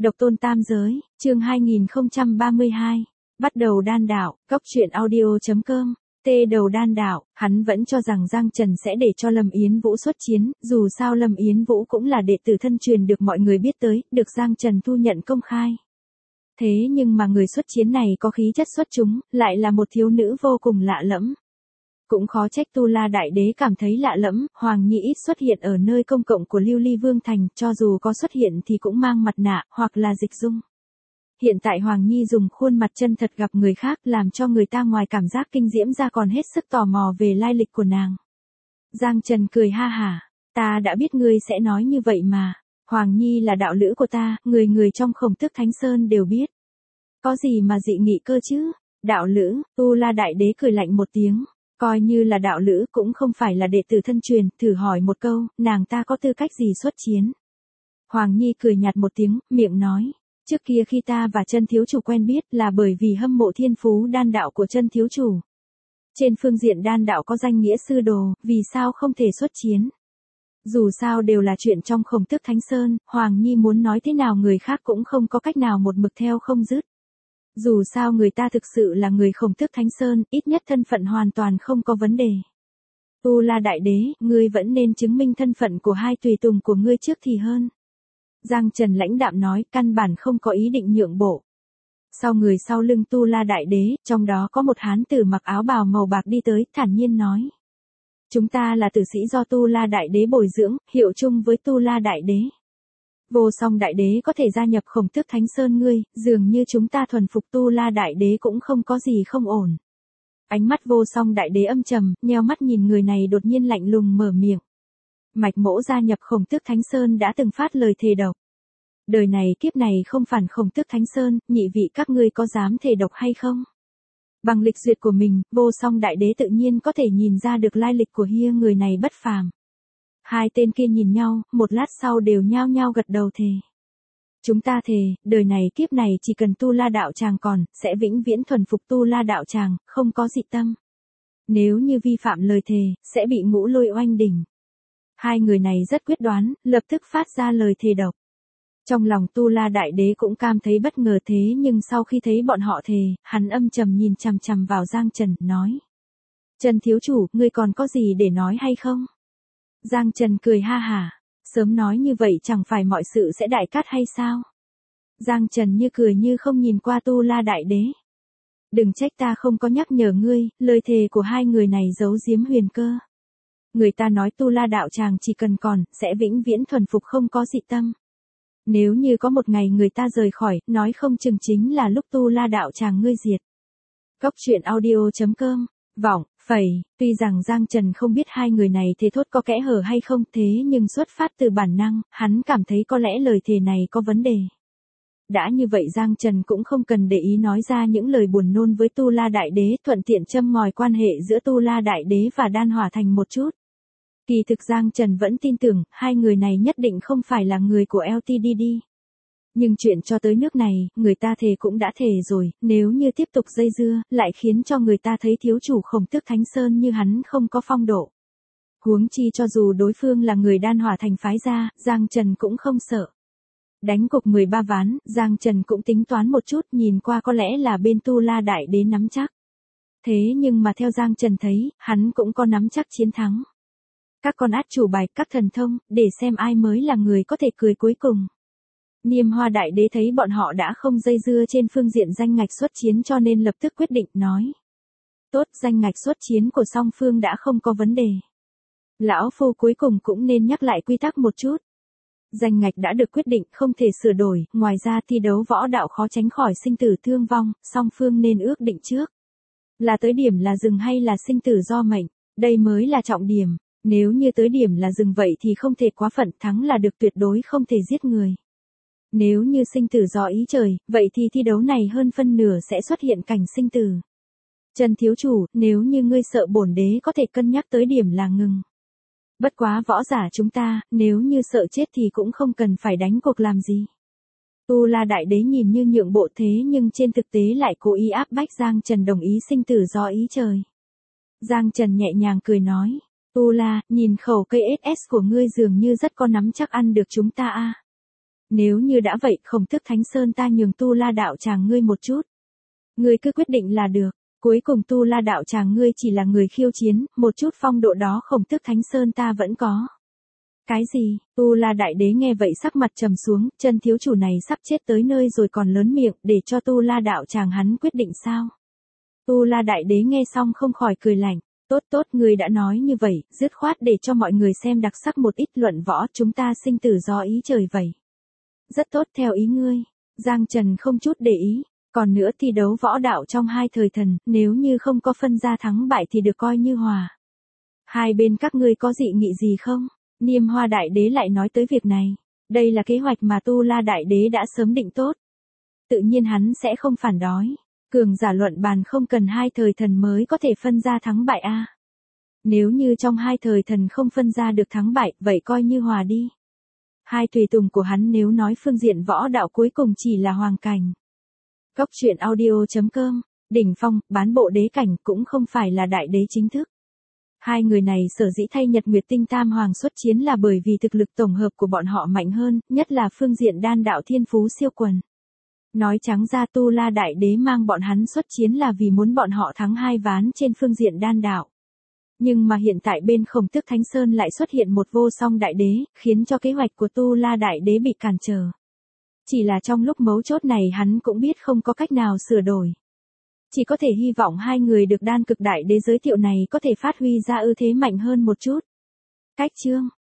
Độc tôn tam giới, chương 2032. Bắt đầu đan đạo, Cốc truyện audio.com. Tê đầu đan đạo, hắn vẫn cho rằng Giang Trần sẽ để cho Lâm Yến Vũ xuất chiến, dù sao Lâm Yến Vũ cũng là đệ tử thân truyền được mọi người biết tới, được Giang Trần thu nhận công khai. Thế nhưng mà người xuất chiến này có khí chất xuất chúng, lại là một thiếu nữ vô cùng lạ lẫm. Cũng khó trách Tu La Đại Đế cảm thấy lạ lẫm, Hoàng Nhi ít xuất hiện ở nơi công cộng của Lưu Ly Vương Thành, cho dù có xuất hiện thì cũng mang mặt nạ, hoặc là dịch dung. Hiện tại Hoàng Nhi dùng khuôn mặt chân thật gặp người khác làm cho người ta ngoài cảm giác kinh diễm ra còn hết sức tò mò về lai lịch của nàng. Giang Trần cười ha hả, ta đã biết ngươi sẽ nói như vậy mà, Hoàng Nhi là đạo lữ của ta, người người trong Khổng Tước Thánh Sơn đều biết. Có gì mà dị nghị cơ chứ, đạo lữ, Tu La Đại Đế cười lạnh một tiếng. Coi như là đạo lữ cũng không phải là đệ tử thân truyền, thử hỏi một câu, nàng ta có tư cách gì xuất chiến? Hoàng Nhi cười nhạt một tiếng, miệng nói, trước kia khi ta và Chân thiếu chủ quen biết là bởi vì hâm mộ thiên phú đan đạo của Chân thiếu chủ. Trên phương diện đan đạo có danh nghĩa sư đồ, vì sao không thể xuất chiến? Dù sao đều là chuyện trong Khổng Tước Thánh Sơn, Hoàng Nhi muốn nói thế nào người khác cũng không có cách nào một mực theo không dứt. Dù sao người ta thực sự là người Khổng Tước Thánh Sơn, ít nhất thân phận hoàn toàn không có vấn đề. Tu La Đại Đế, ngươi vẫn nên chứng minh thân phận của hai tùy tùng của ngươi trước thì hơn. Giang Trần lãnh đạm nói, căn bản không có ý định nhượng bộ. Sau người sau lưng Tu La Đại Đế, trong đó có một hán tử mặc áo bào màu bạc đi tới, thản nhiên nói. Chúng ta là tử sĩ do Tu La Đại Đế bồi dưỡng, hiệu chung với Tu La Đại Đế. Vô Song Đại Đế có thể gia nhập Khổng Tước Thánh Sơn ngươi, dường như chúng ta thuần phục Tu La Đại Đế cũng không có gì không ổn. Ánh mắt Vô Song Đại Đế âm trầm, nheo mắt nhìn người này đột nhiên lạnh lùng mở miệng. Mạch Mỗ gia nhập Khổng Tước Thánh Sơn đã từng phát lời thề độc. Đời này kiếp này không phản Khổng Tước Thánh Sơn, nhị vị các ngươi có dám thề độc hay không? Bằng lịch duyệt của mình, Vô Song Đại Đế tự nhiên có thể nhìn ra được lai lịch của người này bất phàm. Hai tên kia nhìn nhau, một lát sau đều nhao nhao gật đầu thề. Chúng ta thề, đời này kiếp này chỉ cần Tu La đạo tràng còn, sẽ vĩnh viễn thuần phục Tu La đạo tràng, không có dị tâm. Nếu như vi phạm lời thề, sẽ bị Ngũ Lôi oanh đỉnh. Hai người này rất quyết đoán, lập tức phát ra lời thề độc. Trong lòng Tu La Đại Đế cũng cảm thấy bất ngờ thế nhưng sau khi thấy bọn họ thề, hắn âm trầm nhìn chằm chằm vào Giang Trần, nói. Trần thiếu chủ, ngươi còn có gì để nói hay không? Giang Trần cười ha hả, sớm nói như vậy chẳng phải mọi sự sẽ đại cát hay sao? Giang Trần như cười như không nhìn qua Tu La Đại Đế. Đừng trách ta không có nhắc nhở ngươi, lời thề của hai người này giấu giếm huyền cơ. Người ta nói Tu La đạo tràng chỉ cần còn, sẽ vĩnh viễn thuần phục không có dị tâm. Nếu như có một ngày người ta rời khỏi, nói không chừng chính là lúc Tu La đạo tràng ngươi diệt. Cốc truyện audio.com. Vọng, phẩy, tuy rằng Giang Trần không biết hai người này thế thốt có kẽ hở hay không thế nhưng xuất phát từ bản năng, hắn cảm thấy có lẽ lời thề này có vấn đề. Đã như vậy Giang Trần cũng không cần để ý nói ra những lời buồn nôn với Tu La Đại Đế thuận tiện châm ngòi quan hệ giữa Tu La Đại Đế và Đan Hỏa Thành một chút. Kỳ thực Giang Trần vẫn tin tưởng, hai người này nhất định không phải là người của LTDD. Nhưng chuyện cho tới nước này, người ta thề cũng đã thề rồi, nếu như tiếp tục dây dưa, lại khiến cho người ta thấy thiếu chủ Khổng Tước Thánh Sơn như hắn không có phong độ. Huống chi cho dù đối phương là người Đan Hỏa Thành phái ra, Giang Trần cũng không sợ. Đánh cục 13 ván, Giang Trần cũng tính toán một chút, nhìn qua có lẽ là bên Tu La Đại Đế nắm chắc. Thế nhưng mà theo Giang Trần thấy, hắn cũng có nắm chắc chiến thắng. Các con át chủ bài, các thần thông, để xem ai mới là người có thể cười cuối cùng. Niêm Hoa Đại Đế thấy bọn họ đã không dây dưa trên phương diện danh ngạch xuất chiến cho nên lập tức quyết định nói. Tốt, danh ngạch xuất chiến của song phương đã không có vấn đề. Lão Phu cuối cùng cũng nên nhắc lại quy tắc một chút. Danh ngạch đã được quyết định không thể sửa đổi, ngoài ra thi đấu võ đạo khó tránh khỏi sinh tử thương vong, song phương nên ước định trước. Là tới điểm là dừng hay là sinh tử do mệnh, đây mới là trọng điểm. Nếu như tới điểm là dừng vậy thì không thể quá phận, thắng là được, tuyệt đối không thể giết người. Nếu như sinh tử do ý trời, vậy thì thi đấu này hơn phân nửa sẽ xuất hiện cảnh sinh tử. Trần thiếu chủ, nếu như ngươi sợ bổn đế có thể cân nhắc tới điểm là ngừng. Bất quá võ giả chúng ta, nếu như sợ chết thì cũng không cần phải đánh cuộc làm gì. Tu La Đại Đế nhìn như nhượng bộ thế nhưng trên thực tế lại cố ý áp bách Giang Trần đồng ý sinh tử do ý trời. Giang Trần nhẹ nhàng cười nói. Tu La, nhìn khẩu cây SS của ngươi dường như rất có nắm chắc ăn được chúng ta a. Nếu như đã vậy, Khổng Tước Thánh Sơn ta nhường Tu La đạo tràng ngươi một chút. Ngươi cứ quyết định là được. Cuối cùng Tu La đạo tràng ngươi chỉ là người khiêu chiến, một chút phong độ đó Khổng Tước Thánh Sơn ta vẫn có. Cái gì? Tu La đại đế nghe vậy sắc mặt trầm xuống, chân thiếu chủ này sắp chết tới nơi rồi còn lớn miệng, để cho Tu La đạo tràng hắn quyết định sao? Tu La đại đế nghe xong không khỏi cười lạnh. Tốt tốt, ngươi đã nói như vậy, dứt khoát để cho mọi người xem đặc sắc một ít luận võ, chúng ta sinh tử do ý trời vậy. Rất tốt, theo ý ngươi. Giang Trần không chút để ý. Còn nữa thi đấu võ đạo trong hai thời thần, nếu như không có phân ra thắng bại thì được coi như hòa. Hai bên các ngươi có dị nghị gì không? Niêm Hoa đại đế lại nói tới việc này. Đây là kế hoạch mà Tu La đại đế đã sớm định tốt. Tự nhiên hắn sẽ không phản đối. Cường giả luận bàn không cần hai thời thần mới có thể phân ra thắng bại a. Nếu như trong hai thời thần không phân ra được thắng bại, vậy coi như hòa đi. Hai tùy tùng của hắn nếu nói phương diện võ đạo cuối cùng chỉ là hoàng cảnh. Góc truyện audio.com, đỉnh phong, bán bộ đế cảnh cũng không phải là đại đế chính thức. Hai người này sở dĩ thay Nhật Nguyệt Tinh Tam Hoàng xuất chiến là bởi vì thực lực tổng hợp của bọn họ mạnh hơn, nhất là phương diện đan đạo thiên phú siêu quần. Nói trắng ra Tu La đại đế mang bọn hắn xuất chiến là vì muốn bọn họ thắng hai ván trên phương diện đan đạo. Nhưng mà hiện tại bên Khổng Tước Thánh Sơn lại xuất hiện một vô song đại đế, khiến cho kế hoạch của Tu La đại đế bị cản trở. Chỉ là trong lúc mấu chốt này hắn cũng biết không có cách nào sửa đổi. Chỉ có thể hy vọng hai người được đan cực đại đế giới thiệu này có thể phát huy ra ưu thế mạnh hơn một chút. Cách chương